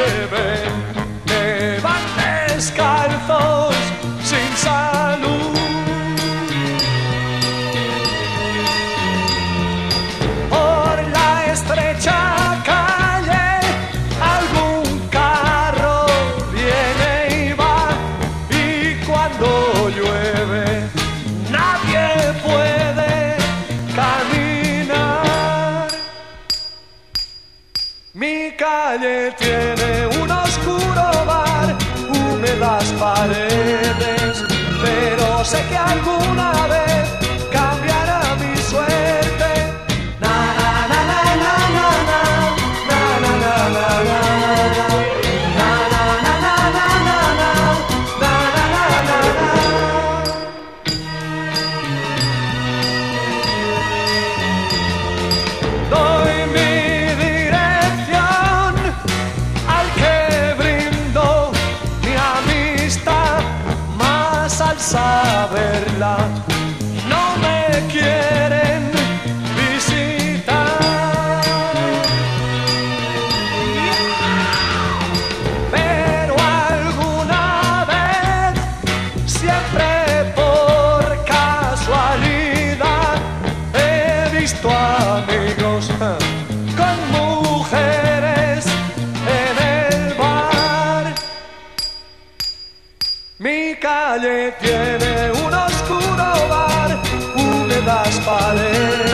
llueve, me van descalzos sin salud. Por la estrecha calle algún carro viene y va, y cuando llueve nadie puede caminar. Mi calle tiene un oscuro bar, húmedas paredes, pero sé que alguna vez cambiará mi suerte. Na na na na na na na na na na na na na na na na na. Doy mi dirección al que brindo mi amistad, mas al saberla no me quieren visitar. Pero alguna vez, siempre por casualidad, he visto amigos con mujeres en el bar. Mi calle tiene un oscuro bar, húmedas paredes,